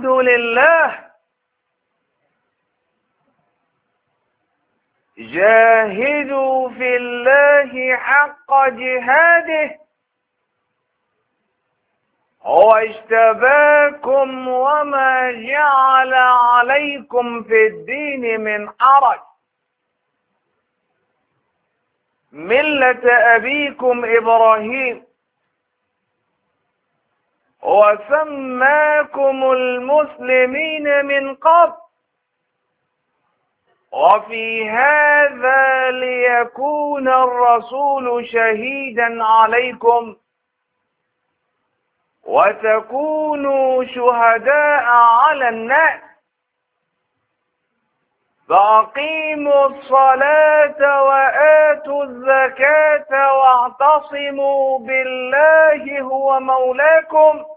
الحمد لله جاهدوا في الله حق جهاده هو اجتباكم وما جعل عليكم في الدين من حرج ملة أبيكم إبراهيم وسماكم المسلمين من قبل وفي هذا ليكون الرسول شهيدا عليكم وتكونوا شهداء على الناس فأقيموا الصلاة وآتوا الزكاة واعتصموا بالله هو مولاكم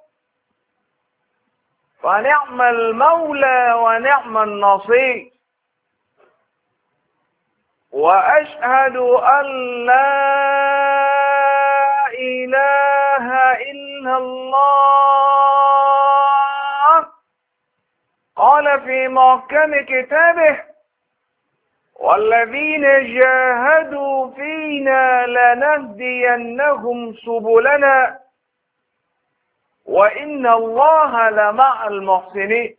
فنعم المولى ونعم النصير وأشهد أن لا إله إلا الله قال في محكم كتابه والذين جاهدوا فينا لنهدينهم سبلنا وإن الله لمع المحسنين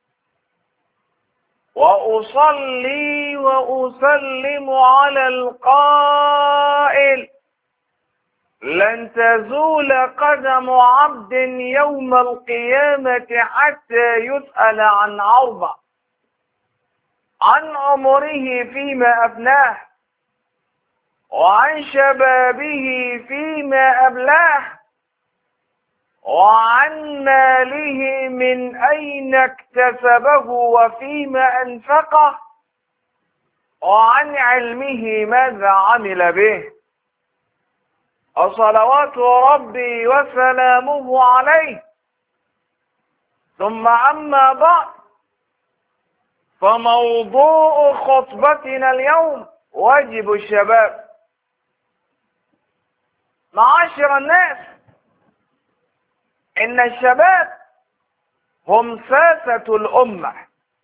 وأصلي وأسلم على القائل لن تزول قدم عبد يوم القيامة حتى يسأل عن أربع عن عمره فيما أفناه وعن شبابه فيما أبلاه وعن ماله من أين اكتسبه وفيما أنفقه وعن علمه ماذا عمل به وصلوات ربي وسلامه عليه ثم أما بعد فموضوع خطبتنا اليوم واجب الشباب. معاشر الناس، إن الشباب هم ساسة الأمة،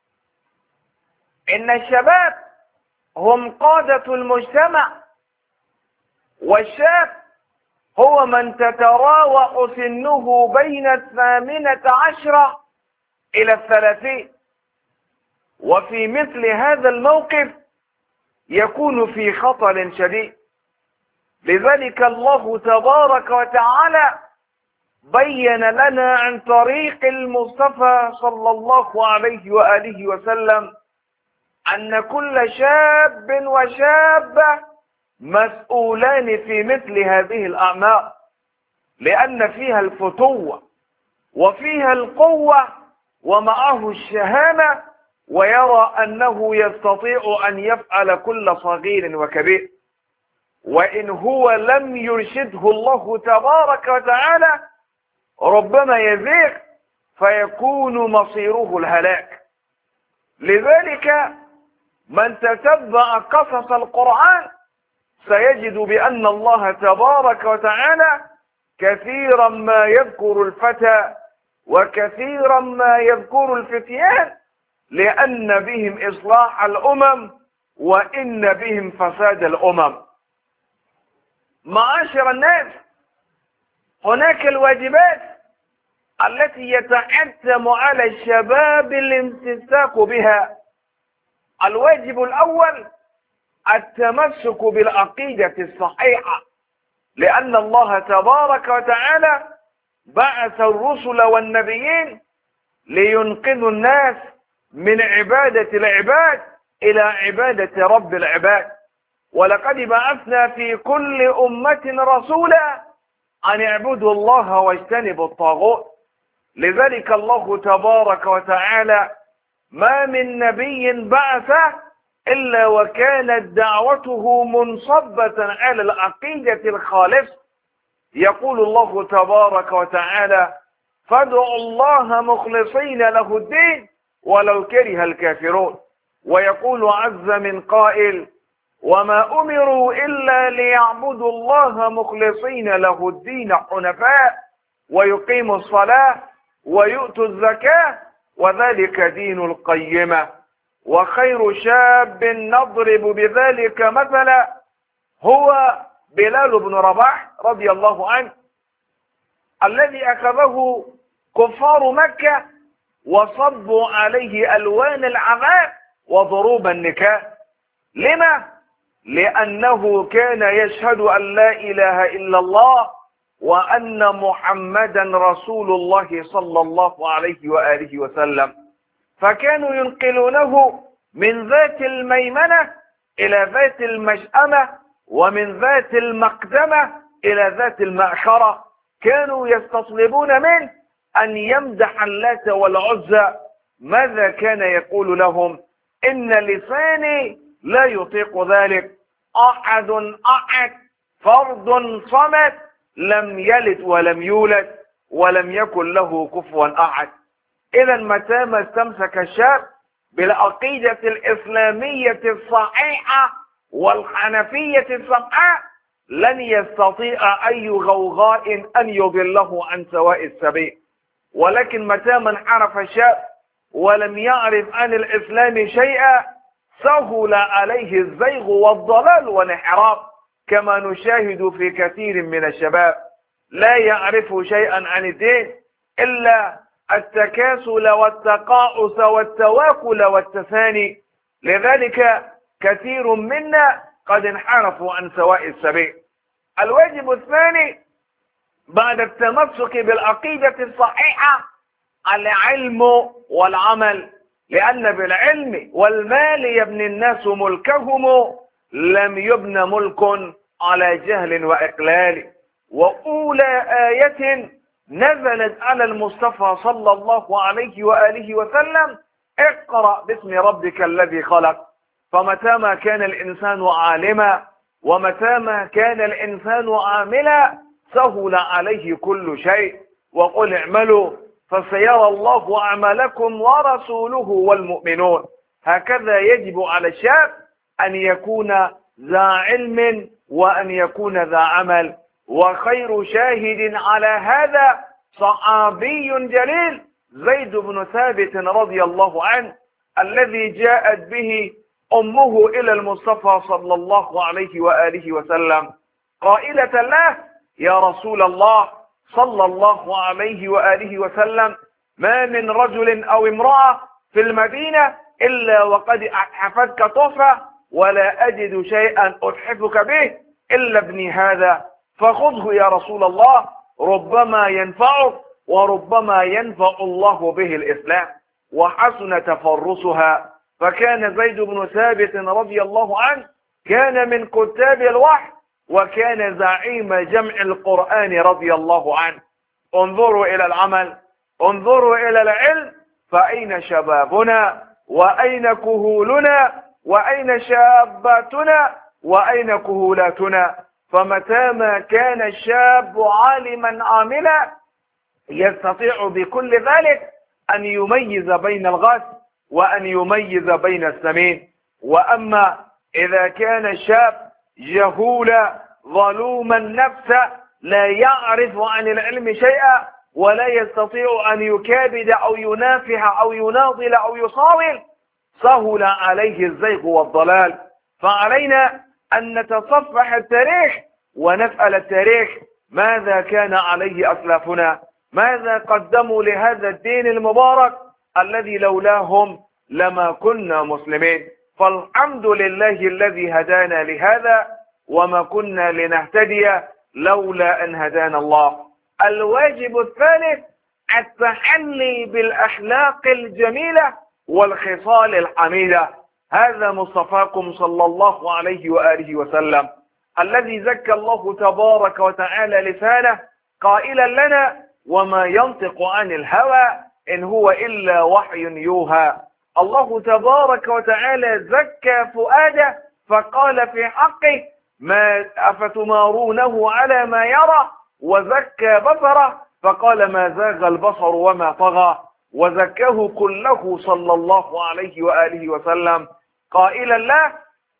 إن الشباب هم قادة المجتمع، والشاب هو من تتراوح سنه بين 18 إلى 30، وفي مثل هذا الموقف يكون في خطر شديد. لذلك الله تبارك وتعالى بين لنا عن طريق المصطفى صلى الله عليه وآله وسلم أن كل شاب وشابة مسؤولان في مثل هذه الأعمار، لأن فيها الفتوة وفيها القوة ومعه الشهامة، ويرى أنه يستطيع أن يفعل كل صغير وكبير، وإن هو لم يرشده الله تبارك وتعالى ربما يزيغ فيكون مصيره الهلاك. لذلك من تتبع قصص القرآن سيجد بأن الله تبارك وتعالى كثيرا ما يذكر الفتى وكثيرا ما يذكر الفتيان، لأن بهم إصلاح الأمم وإن بهم فساد الأمم. معاشر الناس، هناك الواجبات التي يتحتم على الشباب الامتساك بها. الواجب الأول التمسك بالعقيدة الصحيحة، لأن الله تبارك وتعالى بعث الرسل والنبيين لينقذوا الناس من عبادة العباد إلى عبادة رب العباد، ولقد بعثنا في كل أمة رسولا أن اعبدوا الله واجتنبوا الطاغوت. لذلك الله تبارك وتعالى ما من نبي بعث إلا وكانت دعوته منصبة على العقيدة الخالصة. يقول الله تبارك وتعالى فادعوا الله مخلصين له الدين ولو كره الكافرون. ويقول عز من قائل وما أمروا إلا ليعبدوا الله مخلصين له الدين حنفاء ويقيموا الصلاة ويؤتوا الزكاة وذلك دين القيمة. وخير شاب نضرب بذلك مثلا هو بلال بن رباح رضي الله عنه، الذي أخذه كفار مكة وصبوا عليه ألوان العذاب وضروب النكاء. لما؟ لأنه كان يشهد أن لا إله إلا الله وأن محمدا رسول الله صلى الله عليه وآله وسلم، فكانوا ينقلونه من ذات الميمنة إلى ذات المشأمة، ومن ذات المقدمة إلى ذات المأخرة. كانوا يستصلبون منه أن يمدح اللات والعزى. ماذا كان يقول لهم؟ إن لساني لا يطيق ذلك، أحد أحد فرد صمد لم يلد ولم يولد ولم يكن له كفوا أحد. إذا متى ما استمسك الشاب بالعقيدة الإسلامية الصحيحة والحنفية السمحاء لن يستطيع أي غوغاء أن يضله عن سواء السبيل. ولكن متى ما انحرف الشاب ولم يعرف عن الإسلام شيئا سهل عليه الزيغ والضلال والانحراف، كما نشاهد في كثير من الشباب لا يعرف شيئا عن الدين إلا التكاسل والتقاعس والتواكل والتثاني. لذلك كثير منا قد انحرفوا عن سواء السبيل. الواجب الثاني بعد التمسك بالعقيدة الصحيحة العلم والعمل، لأن بالعلم والمال يبني الناس ملكهم، لم يبن ملك على جهل وإقلال. وأولى آية نزلت على المصطفى صلى الله عليه وآله وسلم اقرأ باسم ربك الذي خلق. فمتى ما كان الإنسان عالما ومتى ما كان الإنسان عاملا سهل عليه كل شيء. وقل اعملوا فسيرى الله أعمالكم ورسوله والمؤمنون. هكذا يجب على الشاب أن يكون ذا علم وأن يكون ذا عمل. وخير شاهد على هذا صحابي جليل زيد بن ثابت رضي الله عنه، الذي جاءت به أمه إلى المصطفى صلى الله عليه وآله وسلم قائلة له: يا رسول الله صلى الله عليه وآله وسلم، ما من رجل أو امرأة في المدينة إلا وقد أتحفتك طفة، ولا أجد شيئا أتحفك به إلا ابني هذا، فخذه يا رسول الله، ربما ينفعك وربما ينفع الله به الإسلام. وحسن تفرسها. فكان زيد بن ثابت رضي الله عنه كان من كتاب الوحي وكان زعيم جمع القرآن رضي الله عنه. انظروا إلى العمل، انظروا إلى العلم، فأين شبابنا وأين كهولنا وأين شاباتنا وأين كهولاتنا؟ فمتى ما كان الشاب عالما عاملا يستطيع بكل ذلك أن يميز بين الغث وأن يميز بين السمين. وأما إذا كان الشاب جهولا ظلوما نفسا لا يعرف عن العلم شيئا ولا يستطيع أن يكابد أو ينافح أو يناضل أو يصاول سهل عليه الزيغ والضلال. فعلينا أن نتصفح التاريخ ونسأل التاريخ ماذا كان عليه أسلافنا، ماذا قدموا لهذا الدين المبارك الذي لولاهم لما كنا مسلمين. فالحمد لله الذي هدانا لهذا وما كنا لنهتدي لولا أن هدانا الله. الواجب الثالث التحلي بالأخلاق الجميلة والخصال الحميدة. هذا مصطفاكم صلى الله عليه وآله وسلم الذي زكى الله تبارك وتعالى لسانه قائلا لنا: وما ينطق عن الهوى إن هو إلا وحي يوحى. الله تبارك وتعالى زكى فؤاده فقال في حقه: ما أفتمارونه على ما يرى، وزكى بصره فقال: ما زاغ البصر وما طغى. وزكاه كله صلى الله عليه وآله وسلم قائلا له: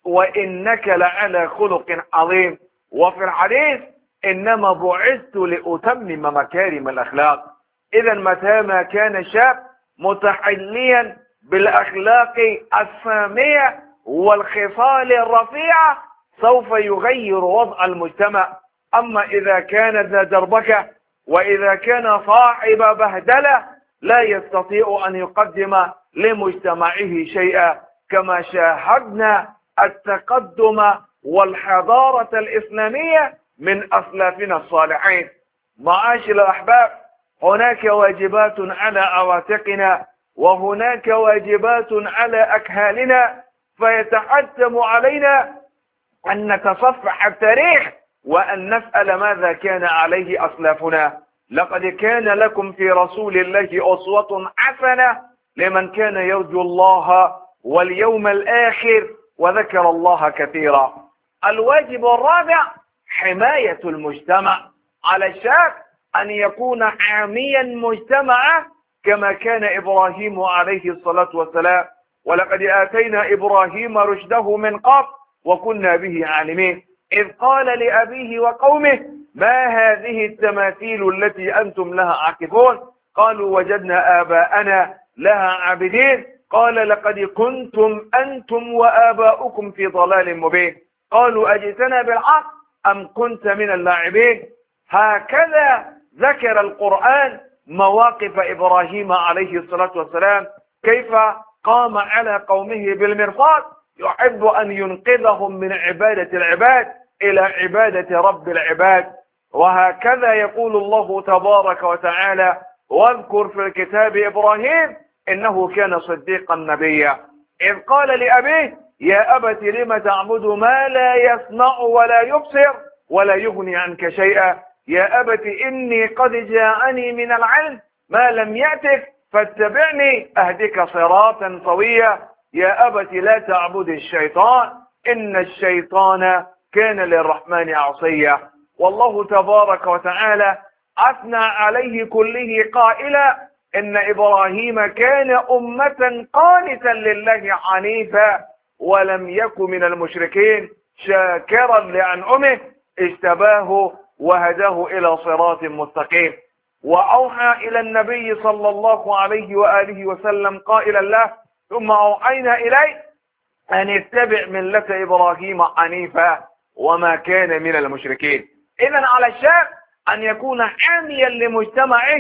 وإنك لعلى خلق عظيم. وفي الحديث: إنما بعثت لأتمم مكارم الأخلاق. إذا متى ما كان الشاب متحليا بالأخلاق السامية والخصال الرفيعة سوف يغير وضع المجتمع. أما إذا كان ذا دربكة وإذا كان صاحب بهدلة لا يستطيع أن يقدم لمجتمعه شيئا، كما شاهدنا التقدم والحضارة الإسلامية من أسلافنا الصالحين. معاشر الأحباب، هناك واجبات على عواتقنا وهناك واجبات على أكهالنا، فيتحتم علينا أن نتصفح التاريخ وأن نسأل ماذا كان عليه أسلافنا. لقد كان لكم في رسول الله أسوة حسنة لمن كان يرجو الله واليوم الآخر وذكر الله كثيرا. الواجب الرابع حماية المجتمع. على الشاب أن يكون حاميا مجتمعه كما كان إبراهيم عليه الصلاة والسلام. ولقد آتينا إبراهيم رشده من قبل وكنا به عالمين، إذ قال لأبيه وقومه ما هذه التماثيل التي أنتم لها عاكفون؟ قالوا وجدنا آباءنا لها عابدين. قال لقد كنتم أنتم وآباؤكم في ضلال مبين. قالوا أجئتنا بالحق أم كنت من اللاعبين. هكذا ذكر القرآن مواقف إبراهيم عليه الصلاة والسلام، كيف قام على قومه بالمرصاد يحب أن ينقذهم من عبادة العباد إلى عبادة رب العباد. وهكذا يقول الله تبارك وتعالى واذكر في الكتاب إبراهيم إنه كان صديقا نبيا، إذ قال لأبيه يا أبت لم تعبد ما لا يسمع ولا يبصر ولا يغني عنك شيئا. يا أبت إني قد جاءني من العلم ما لم يأتك فاتبعني أهدك صراطا سويا. يا أبت لا تعبد الشيطان إن الشيطان كان للرحمن عصيا. والله تبارك وتعالى أثنى عليه كله قائلا إن إبراهيم كان أمة قانتا لله حنيفا ولم يكن من المشركين شاكرا لأنعمه اجتباه وهداه إلى صراط مستقيم. وأوحى إلى النبي صلى الله عليه وآله وسلم قائلا له ثم أوحينا إليه أن اتبع ملة إبراهيم حنيفا وما كان من المشركين. إذن على الشاب أن يكون حاميا لمجتمعه،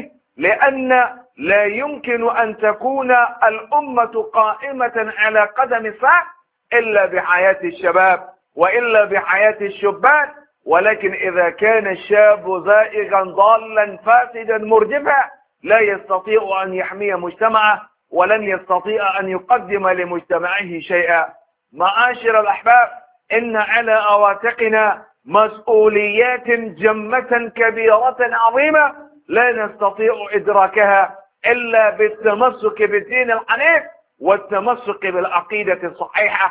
لأن لا يمكن أن تكون الأمة قائمة على قدم الساق إلا بحياة الشباب وإلا بحياة الشبان. ولكن إذا كان الشاب زائغا ضالا فاسدا مرجفا لا يستطيع أن يحمي مجتمعه ولن يستطيع أن يقدم لمجتمعه شيئا. معاشر الأحباب، إن على عواتقنا مسؤوليات جمة كبيرة عظيمة لا نستطيع إدراكها إلا بالتمسك بالدين الحنيف والتمسك بالعقيدة الصحيحة.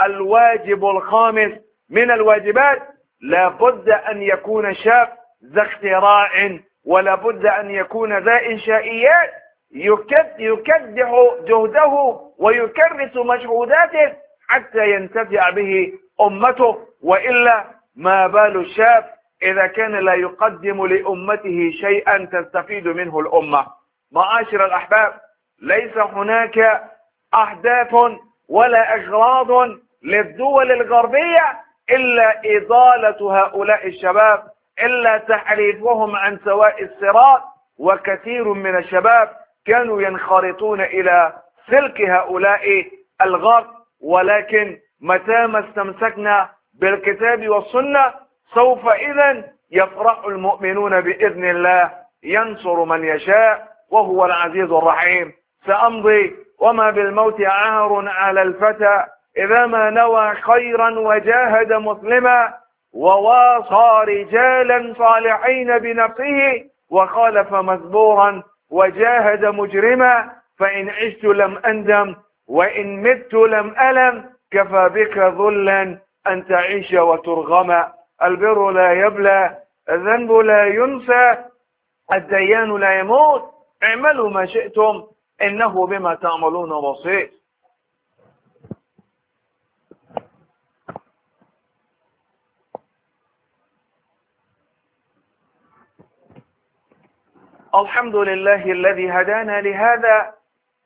الواجب الخامس من الواجبات لا بد أن يكون شاب ذا اختراع ولا بد أن يكون ذا إنشائيات يكدح جهده ويكرس مجهوداته حتى ينتفع به أمته، وإلا ما بال الشاب إذا كان لا يقدم لأمته شيئا تستفيد منه الأمة. معاشر الأحباب، ليس هناك أهداف ولا أغراض للدول الغربية إلا إضالة هؤلاء الشباب، إلا تحريفهم عن سواء الصراط. وكثير من الشباب كانوا ينخرطون إلى سلك هؤلاء الغرب، ولكن متى ما استمسكنا بالكتاب والسنة سوف إذن يفرح المؤمنون بإذن الله، ينصر من يشاء وهو العزيز الرحيم. سأمضي وما بالموت عار على الفتى إذا ما نوى خيرا وجاهد مسلما وواصى رجالا صالحين بنفسه وخالف مزبورا وجاهد مجرما. فإن عشت لم أندم وإن مت لم ألم كفى بك ذلا أن تعيش وترغما. البر لا يبلى الذنب لا ينسى الديان لا يموت اعملوا ما شئتم إنه بما تعملون بصير. الحمد لله الذي هدانا لهذا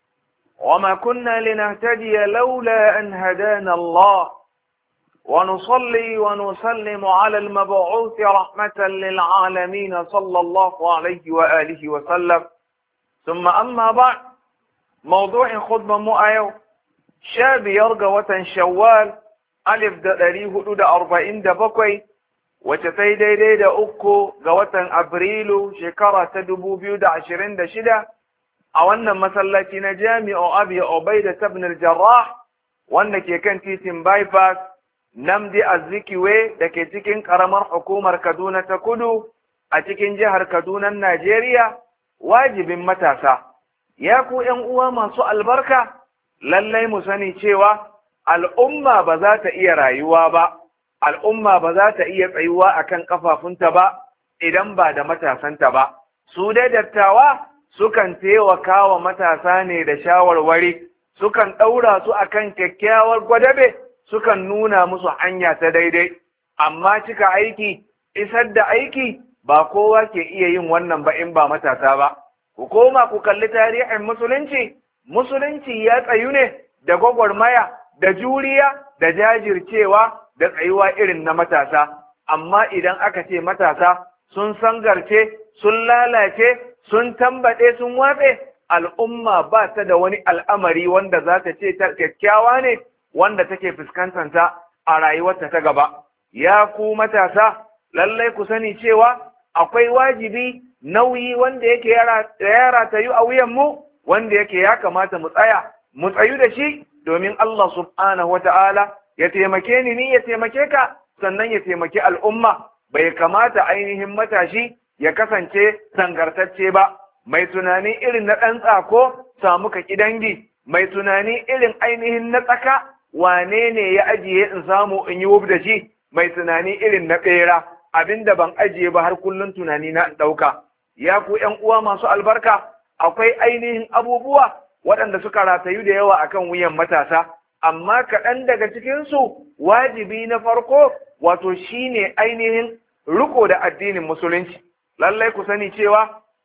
وما كنا لنهتدي لولا أن هدانا الله ونصلي ونسلم على المبعوث رحمة للعالمين صلى الله عليه وآله وسلم. ثم أما بعد، موضوع خطبة مؤيو شاب يرقى شوال 1447 wacce sai daidai da 3 ga watan Afrilu shekara ta 2026 a wannan masallaci na Jami'u Abi Ubaida ibn al-Jarrah wanda ke kan titin bypass Namdi Azikiwe da ke cikin karamar hukumar Kaduna ta Kudu a cikin jihar Kaduna, Najeriya. Wajibin matasa, ya ku ƴan uwa masu albarka, lallai mu sani cewa al'umma ba za ta iya rayuwa ba, al'umma ba za ta iya tsayuwa akan kafafunta ba idan ba da matasanta ba. Su dai dattawa sukan taimaka wa matasa ne da shawarwari, sukan ɗaura su akan kyakkyawar gwadabe, sukan nuna musu hanya ta daidai. Amma cika aiki, isar da aiki, ba kowa ke iya yin wannan ba in ba matasa ba. Ku koma ku kalli tarihin musulunci, musulunci ya tsayu ne da gwagwarmaya, da juriya, da jajircewa, da tsayuwa irin na matasa. Amma idan aka ce matasa sun sangarce, sun lalace, sun tambaɗe, sun watse, al'umma ba ta da wani al'amari wanda za ta ce ta kyakkyawa ne wanda take fuskantanta a rayuwarta ta gaba. Ya ku matasa, lallai ku sani cewa akwai wajibi, nauyi wanda yake ya ratayu a wuyanmu, wanda yake ya kamata mu tsayu da shi domin Allah subhanahu wata'ala ya taimake ni ya taimake ka, sannan ya taimaki al'umma. Bai kamata ainihin matashi ya kasance sangartacce ba, mai tunani irin na ɗan tsako samu ka dangi, mai tunani irin ainihin na tsaka wane ne ya ajiye in samu in yi wuf da shi, mai tunani irin na ɓera abinda ban ajiye ba har kullum tunani na in ɗauka. Ya ku ƴan uwa masu albarka, akwai ainihin abubuwa waɗanda suka ratayu da yawa akan wuyan matasa, amma kaɗan daga cikinsu wajibi na farko wato shine ainihin riko da addinin musulunci. Lallai ku sani cewa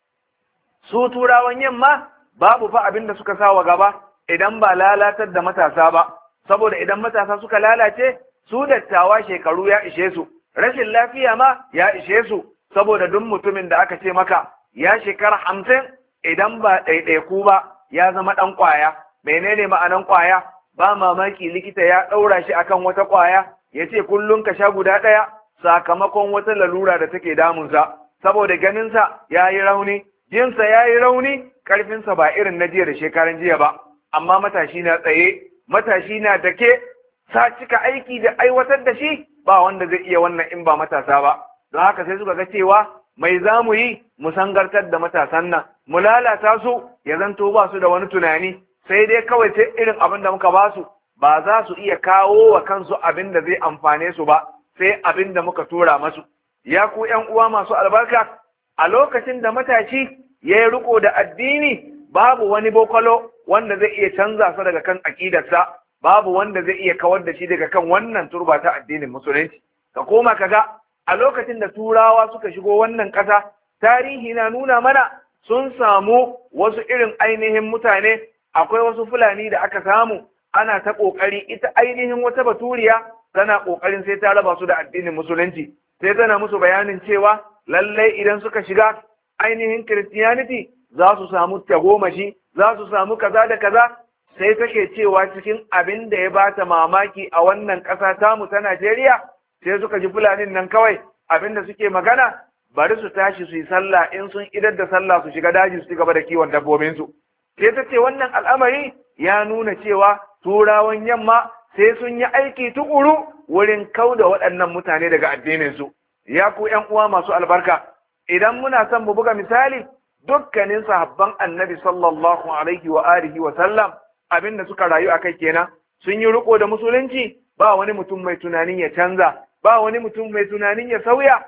su turawan yamma babu fa abin da suka sa wa gaba idan ba lalatar da matasa ba, saboda idan matasa suka lalace su dattawa shekaru ya ishe su, rashin lafiya ma ya ishe su, saboda duk mutumin da aka ce maka ya shekara 50 idan ba ɗaiɗaiku ba ya zama ɗan ƙwaya. Menene ma'anan ƙwaya? Ba mamaki likita ya ɗaura shi akan wata ƙwaya ya ce kullum ka sha guda ɗaya sakamakon wata lalura da take damunsa, saboda ganinsa ya yi rauni, jinsa ya yi rauni, ƙarfinsa ba irin na jiya da shekaran jiya ba. Amma matashi na tsaye, matashi na dake, sa cika aiki da aiwatar da shi, ba wanda zai iya wannan in ba matasa ba. Don haka sai suka ga cewa mai za mu yi mu sangartar da matasan nan, mu lalata su ya zanto ba su da wani tunani, sai dai kawai sai irin abin da muka ba su, ba za su iya kawo wa kansu abin da zai amfane su ba, sai abin da muka tura masu. Ya ku ƴan uwa masu albarka, a lokacin da matashi ya yi riko da addini, babu wani bokolo wanda zai iya canza sa daga kan aƙidarsa, babu wanda zai iya kawar da shi daga kan wannan turba ta addinin musulunci. Ka koma ka ga a lokacin da turawa suka shigo wannan ƙasa, tarihi na nuna mana sun samu wasu irin ainihin mutane. Akwai wasu Fulani da aka samu ana ta ƙoƙari, ita ainihin wata baturiya tana ƙoƙarin sai ta raba su da addinin musulunci, sai tana musu bayanin cewa lallai idan suka shiga ainihin Christianity za su samu tagomashi, za su samu kaza da kaza. Sai take cewa cikin abin da ya bata mamaki a wannan ƙasa tamu ta Najeriya, sai suka ji Fulanin nan kawai abin da suke magana, bari su tashi su yi sallah, in sun idar da sallah su shiga daji su ci gaba da kiwon dabbobinsu. Sai ta ce wannan al'amari ya nuna cewa turawan yamma sai sun yi aiki tukuru wurin kauda waɗannan mutane daga addininsu. Ya ku ƴan uwa masu albarka, idan muna son mu buga misali, dukkanin sahabban annabi sallallahu alaihi wa alihi wa sallam abinda suka rayu akai kenan, sun yi riko da musulunci, ba wani mutum mai tunanin ya canza, ba wani mutum mai tunanin ya sauya,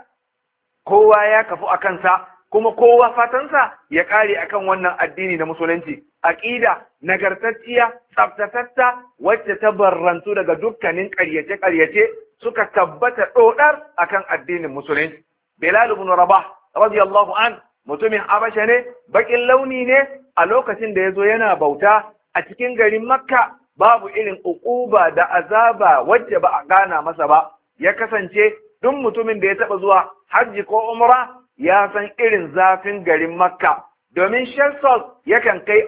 kowa ya kafu a kansa, kuma kowa fatansa ya kare akan wannan addini na musulunci. Aqida nagartacciya, tsaftatatta, wacce ta barrantu daga dukkanin ƙaryace-ƙaryace, suka tabbata dodar akan addinin musulunci. Bilal ibn Rabah radiyallahu an, mutumin Habasha ne, bakin launi ne, a lokacin da yazo yana bauta a cikin garin Makka babu irin uquba da azaba wacce ba a gana masa ba. Ya kasance duk mutumin da ya taɓa zuwa hajji ko umra ya san irin zafin garin Makka, domin Celsius yakan kai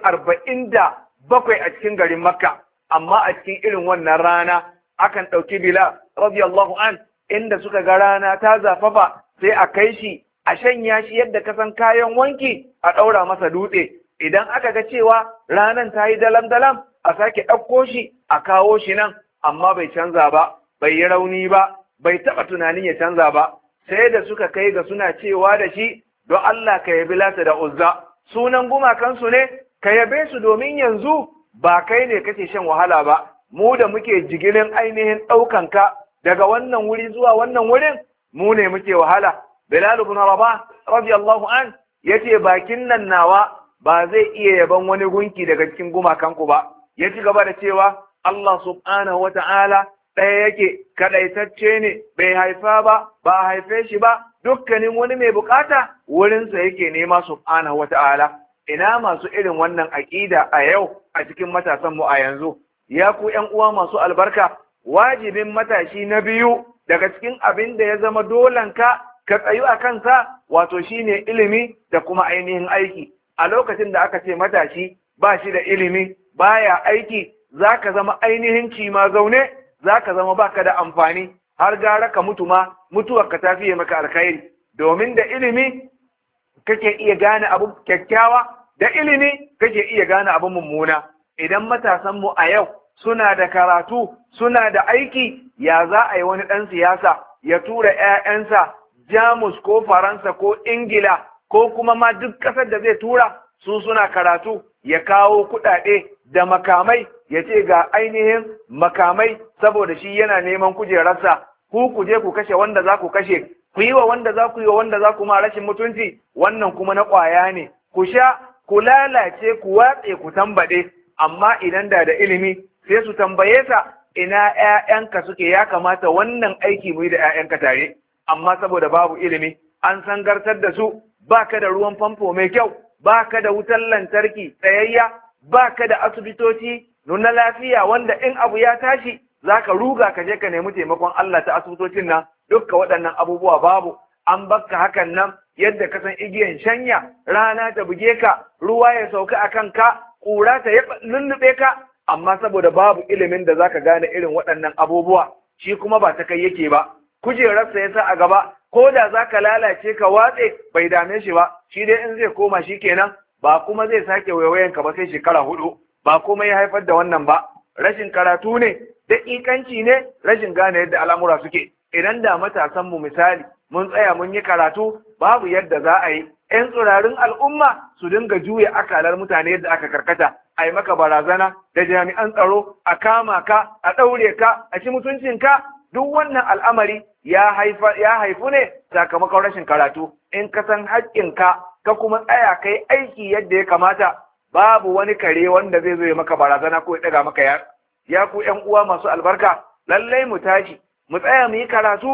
47 a cikin garin Makka, amma a cikin irin wannan rana akan ɗauki Bilal radiyallahu an inda suka ga rana ta zafafa sai a kai shi a shanya shi yadda ka san kayan wanki a ɗaura masa dutse. Idan aka ga cewa ranan ta yi dalam-dalam a sake ɗauko shi a kawo shi nan, amma bai canza ba, bai yi rauni ba, bai taɓa tunanin ya canza ba. Sai da suka kai ga suna cewa da shi, don Allah ka yabi Lata da Uzza, sunan gumakansu ne, ka yabe su domin yanzu ba kai ne kake shan wahala ba, mu da muke jigilin ainihin ɗaukanka daga wannan wuri zuwa wannan wurin, mu ne muke wahala. Bilal ibn Rabah radiyallahu an yace bakin nan nawa ba zai iya yaban wani gunki daga cikin gumakanku ba. Ya ci gaba da cewa Allah subhanahu wata'ala ɗaya yake, kaɗaitacce ne, bai haifa ba, ba a haife shi ba, dukkanin wani mai bukata wurinsa yake nema subhanahu wata'ala. Ina masu irin wannan aƙida a yau a cikin matasanmu a yanzu? Ya ku ’yan uwa masu albarka, wajibin matashi na biyu daga cikin abin da ya zama dolanka ka tsayu a kansa, wato shine ilimi da kuma ainihin aiki. A lokacin da aka ce matashi ba shi da ilimi, baya aiki, za ka zama ainihin cima zaune, za ka zama baka da amfani, har gara ka mutu ma, mutuwar ka ta fiye maka alkhairi. Domin da ilimi kake iya gane abu kyakkyawa, da ilimi kake iya gane abu mummuna. Idan matasanmu a yau suna da karatu, suna da aiki, ya za a yi wani ɗan siyasa ya tura ‘ya'yansa Jamus ko Faransa ko Ingila ko kuma ma duk ƙasar da zai tura su suna karatu, ya kawo kuɗaɗe da makamai, ya ce ga ainihin makamai saboda shi yana neman kujerarsa, ku je ku kashe wanda za ku kashe, ku yi wa wanda za ku yi wa wanda za ku ma rashin mutunci, wannan kuma na ƙwaya ne, ku sha, ku lalace, ku watse, ku tambaɗe. Amma idan da ilimi sai su tambaye sa, ina ‘ya'yanka suke, ya kamata wannan aiki mu yi da ‘ya'yanka tare. Amma saboda babu ilimi, an sangartar da su, ba ka da ruwan famfo mai kyau, ba ka da wutar lantarki tsayayya, ba ka da asibitoci na lafiya wanda in abu ya tashi za ka ruga ka je ka nemi taimakon Allah ta asibitocin nan, dukka waɗannan abubuwa babu. An bakka hakan nan yadda ka san igiyan shanya, rana ta buge ka, ruwa ya sauka a kanka, ƙura ta lullube ka, amma saboda babu ilimin da za ka gane irin waɗannan abubuwa, shi kuma ba ta kai yake ba. Kujerarsa ya sa a gaba, ko da za ka lalace ka watse bai dame shi ba, shi dai in zai koma shi kenan, ba kuma zai sake waiwayenka ba sai shekara 4, ba kuma ya haifar da wannan ba. Rashin karatu ne, daƙiƙanci ne, rashin gane yadda al'amura suke. Idan da matasanmu misali mun tsaya mun yi karatu, babu yadda za a yi ‘yan tsirarin al'umma su dinga juya akalar mutane yadda aka karkata, a yi maka barazana da jami'an tsaro, a kama ka, a ɗaure ka, a ci mutuncinka. Duk wannan al'amari ya haifu ne sakamakon rashin karatu. In ka san haƙƙinka ka kuma tsaya kai aiki yadda ya kamata, babu wani kare wanda zai zo ya maka barazana ko ya ɗaga maka ya ku ‘yan uwa masu albarka, lallai mu tashi mu tsaya mu yi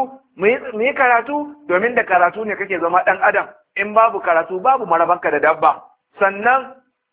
karatu domin da karatu ne kake zama ɗan adam. In babu karatu babu marabanka da dabba. Sannan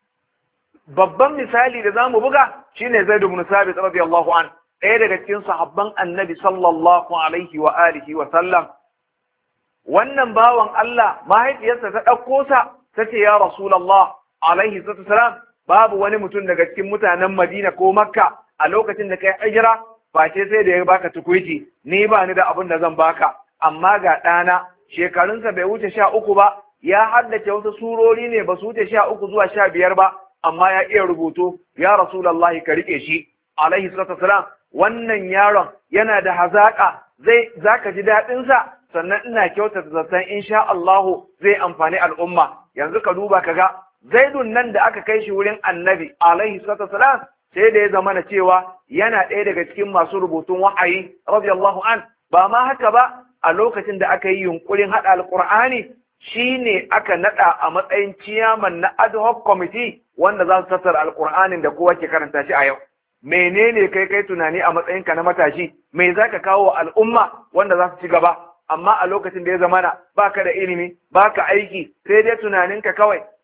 babban misali da zamu buga shine Zaid ibn Sabit radiyallahu an, ɗaya daga cikin sahabban Annabi sallallahu alaihi wa alihi wa sallam. Wannan bawan Allah mahaifiyarsa ta ɗauko sa ta ce, ya Rasulullah alaihi salam, babu wani mutum daga cikin mutanen Madina ko Makka a lokacin da kai hijira face sai da ya baka tukuiti, ni ba ni da abin da zan baka, amma ga ɗana shekarunsa bai wuce 13 ba, ya haddace wasu surori ne ba su wuce 13 zuwa 15 ba, amma ya iya rubutu. Ya Rasulullahi ka rike shi alaihi salam, wannan yaron yana da hazaka, zaka ji daɗin sa, sannan ina kyautata zaton insha Allahu zai amfani al'umma. Yanzu ka duba kaga Zaidun nan da aka kai shi wurin Annabi alaihi salam, sai da ya zama na cewa yana ɗaya daga cikin masu rubutun wahayi radiyallahu an. Ba ma haka ba, a lokacin da aka yi yunkurin haɗa alƙur'ani, shi ne aka naɗa a matsayin ciyaman na ad hoc committee wanda za su tattara alƙur'anin da kowa ke karanta shi a yau. Menene kai tunani a matsayinka na matashi, me za ka kawo wa al'umma wanda za su ci gaba? Amma a lokacin da ya zamana baka da ilimi, baka aiki, sai dai tunaninka kawai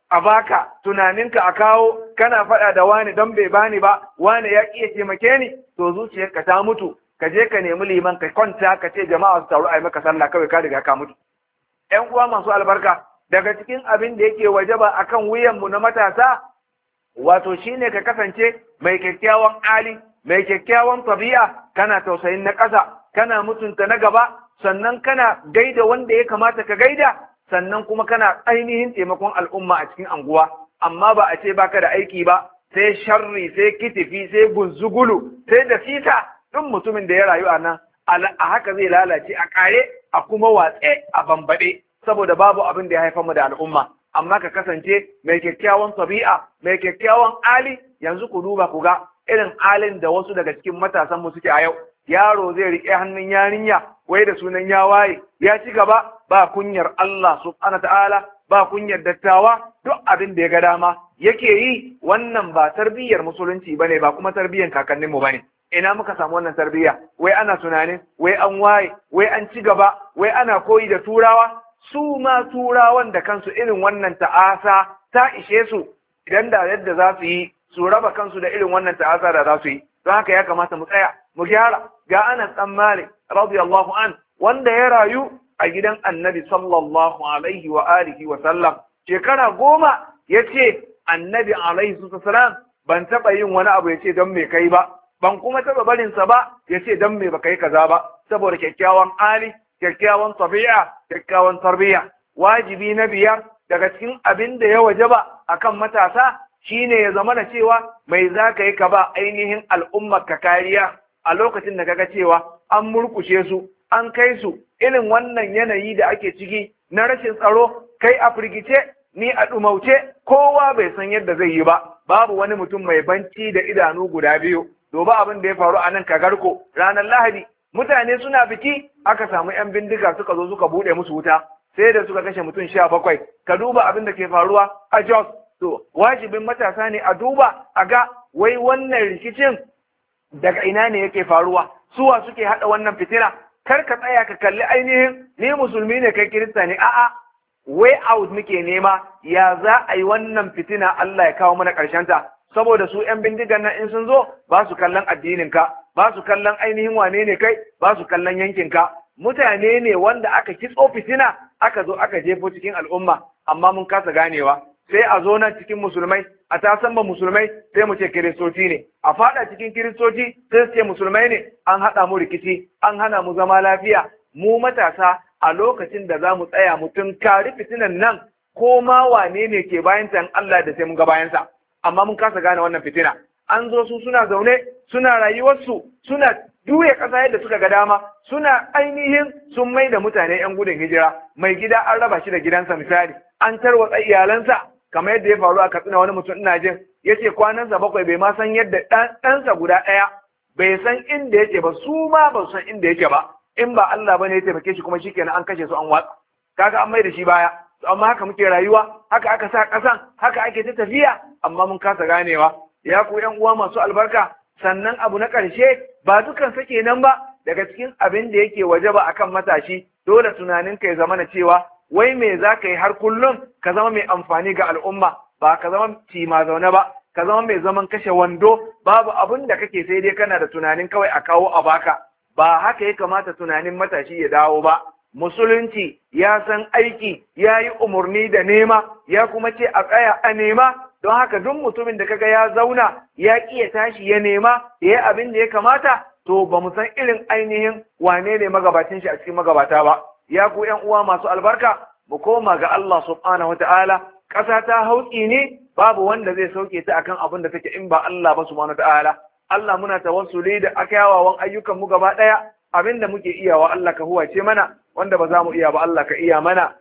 a baka tunaninka a kawo kana faɗa da wani don bai bani ba, wani ya iya taimake ni, to zuciyarka ta mutu. Ka je ka nemi liman ka kwanta ka ce jama'a su taru a yi maka sallah, kawai ka riga ka mutu. ƴan uwa masu albarka, daga cikin abin da yake wajaba akan wuyanmu na matasa, wato shine ka kasance mai kyakkyawan hali, mai kyakkyawan tabi'a, kana tausayin na ƙasa, kana mutunta na gaba, sannan kana gaida wanda ya kamata ka gaida, sannan kuma kana ainihin taimakon al'umma a cikin anguwa. Amma ba a ce baka da aiki ba, sai sharri, sai kitifi, sai gunzugulu, sai da fita. Duk mutumin da ya rayu a nan a haka zai lalace, a ƙare, a kuma watse, a bambaɗe, saboda babu abin da ya haifar mu da al'umma. Amma ka kasance mai kyakkyawan tabi'a, mai kyakkyawan hali. Yanzu ku duba ku ga irin halin da wasu daga cikin matasan mu suke a yau. Yaro zai riƙe hannun yarinya wai da sunan ya waye, ya ci gaba, ba kunyar Allah subhanahu ta'ala, ba kunyar dattawa, duk abin da ya ga dama yake yi. Wannan ba tarbiyyar musulunci bane, ba kuma tarbiyyar kakanninmu bane. Ina muka samu wannan tarbiyya? Wai ana tunanin wai an waye, wai an ci gaba, wai ana koyi da turawa. Su ma turawan da kansu irin wannan ta'asa ta ishe su, idan da yadda za su yi su raba kansu da irin wannan ta'asa da za su yi. Don haka ya kamata mu tsaya mu gyara. Ga Anas ɗan Malik radiyallahu an, wanda ya rayu a gidan Annabi sallallahu alaihi wa alihi wa sallam shekara 10, yace Annabi alaihi salam ban taɓa yin wani abu yace don me kai ba, ban kuma taɓa barinsa ba yace don me baka yi kaza ba, saboda kyakkyawan hali, kyakkyawan tabi'a, kyakkyawan tarbiyya. Wajibi na biyar daga cikin abin da ya wajaba akan matasa shine ya zama da cewa mai za ka yi ka ba ainihin al'ummar ka kariya a lokacin da kaga cewa an murkushe su, an kai su irin wannan yanayi da ake ciki na rashin tsaro, kai a firgice, ni a ɗumauce, kowa bai san yadda zai yi ba. Babu wani mutum mai banci da idanu guda biyu. Duba abin da ya faru a nan Kagarko ranar Lahadi. Mutane suna biki, aka samu 'yan bindiga suka zo suka buɗe musu wuta, sai da suka kashe mutum 17. Ka duba abin da ke faruwa a Jos. To, wajibin matasa ne a duba a ga wai wannan rikicin daga ina ne yake faruwa, suwa suke haɗa wannan fitina. Kar ka tsaya ka kalli ainihin ni musulmi ne kai kirista ne, a'a, way out muke nema, ya za a yi wannan fitina Allah ya kawo mana ta. Saboda su 'yan bindigan nan in sun zo ba su kallon addininka, ba su kallon ainihin wane ne kai, ba su kallon yankinka. Mutane ne wanda aka kitso fitina aka zo aka jefo cikin al'umma, amma mun kasa ganewa. Sai a zo nan cikin musulmai, a tasan ba musulmai sai mu ce kiristoci ne, a fada cikin kiristoci sai su ce musulmai ne. An haɗa mu rikici, an hana mu zama lafiya. Mu matasa a lokacin da za mu tsaya mu tunkari fitinan nan, ko ma wane ne ke bayan ta Allah da sai mun ga bayansa. Amma mun kasa gane wannan fitina. An zo su suna zaune, suna rayuwarsu, suna juya ƙasa yadda suka ga dama, suna ainihin sun mai da mutane 'yan gudun hijira. Mai gida an raba shi da gidansa misali, an tarwatsa iyalansa, kamar yadda ya faru a Katsina. Wani mutum ina jin ya ce kwanansa 7 bai ma san yadda ɗansa guda ɗaya bai san inda yake ba, su ma ba san inda yake ba. In ba Allah bane ya taimake shi kuma shikenan an kashe su an watsa. Kaga an mai da shi baya. Amma haka muke rayuwa, haka aka sa ƙasan, haka ake ta tafiya, amma mun kasa ganewa. Ya ku 'yan uwa masu albarka, sannan abu na ƙarshe ba dukan sa kenan ba, daga cikin abin da yake wajaba akan matashi, dole tunanin ka ya zama na cewa wai me za ka yi har kullum ka zama mai amfani ga al'umma, ba ka zama cima zaune ba, ka zama mai zaman kashe wando, babu abin da kake sai dai kana da tunanin kawai a kawo a baka. Ba haka ya kamata tunanin matashi ya dawo ba. Musulunci ya san aiki, ya yi umarni da nema, ya kuma ce a tsaya a nema. Don haka duk mutumin da kaga ya zauna ya ƙi ya tashi ya nema ya yi abin da ya kamata, to ba mu san irin ainihin wane ne magabacin shi a cikin magabata ba. Ya ku 'yan uwa masu albarka, mu koma ga Allah subhanahu wata'ala. Ƙasa ta hauki ne, babu wanda zai sauke ta akan abin da take in ba Allah ba subhanahu wata'ala. Allah muna tawassuli da kyawawan ayyukan mu gaba ɗaya, abin da muke iyawa Allah ka huwace mana, wanda ba za mu iya ba Allah ka iya mana.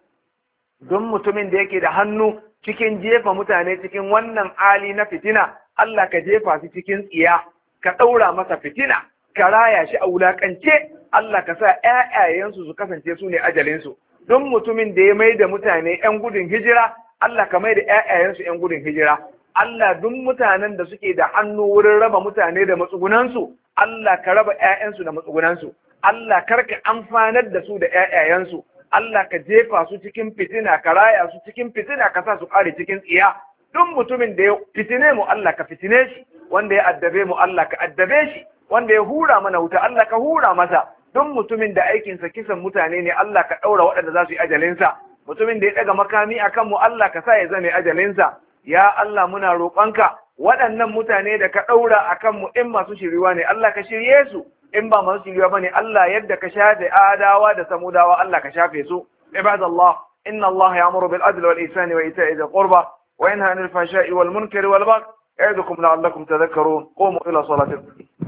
Don mutumin da yake da hannu cikin jefa mutane cikin wannan hali na fitina, Allah ka jefa su cikin tsiya, ka ɗaura masa fitina, ka raya shi a wulaƙance. Allah ka sa ‘ya'yayensu su kasance su ne ajalinsu. Don mutumin da ya mai da mutane ‘yan gudun hijira, Allah ka mai da ‘ya'yayensu ‘yan gudun hijira. Allah duk mutanen da suke da hannu wurin raba mutane da matsugunansu, Allah ka raba ‘ya'yansu da matsugunansu. Allah karka amfanar da su da ‘ya'yayensu. Allah ka jefa su cikin fitina, ka raya su cikin fitina, ka sa su ƙare cikin tsiya. Duk mutumin da ya fitine mu Allah ka fitine shi, wanda ya addabe mu Allah ka addabe shi, wanda ya hura mana wuta Allah ka hura masa. Duk mutumin da aikinsa kisan mutane ne Allah ka ɗaura waɗanda za su yi ajalinsa. Mutumin da ya ɗaga makami a kanmu Allah ka sa ya zame ajalinsa. Ya Allah muna roƙonka waɗannan mutane da ka ɗaura a kanmu in masu shiriwa ne Allah ka shirye su, in ba masu shiriwa ba ne Allah yadda ka shafe adawa da samudawa Allah ka shafe su. Ibadallah, inna Allah ya'muru bil adli wal ihsani wa ita'i dhil qurba wa yanha 'anil fahsha'i wal munkari wal baghi ya'idukum la'allakum tadhakkarun. Qumu ila salatikum.